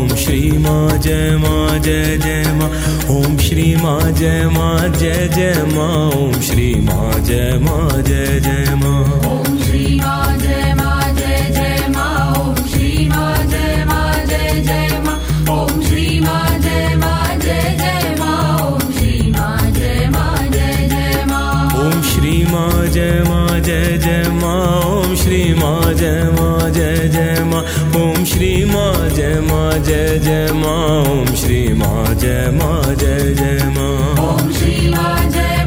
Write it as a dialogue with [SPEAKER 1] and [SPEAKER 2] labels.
[SPEAKER 1] ओम श्री माँ जय माँ जय जय माँ। ओम श्री माँ जय माँ जय जय माँ। ओम श्री माँ जय माँ जय जय माँ।
[SPEAKER 2] ओम श्री माँ जय माँ जय जय माँ। ओम श्री माँ जय माँ जय जय माँ। ओम श्री माँ जय माँ जय जय माँ। ओम श्री माँ जय माँ जय जय माँ।
[SPEAKER 1] ओम श्री माँ जय माँ जय जय माँ। ओम श्री माँ जय माँ जय जय माँ। ओम श्री माँ जय माँ जय जय माँ। ओम श्री माँ जय माँ जय जय माँ।
[SPEAKER 2] ओम श्री माँ जय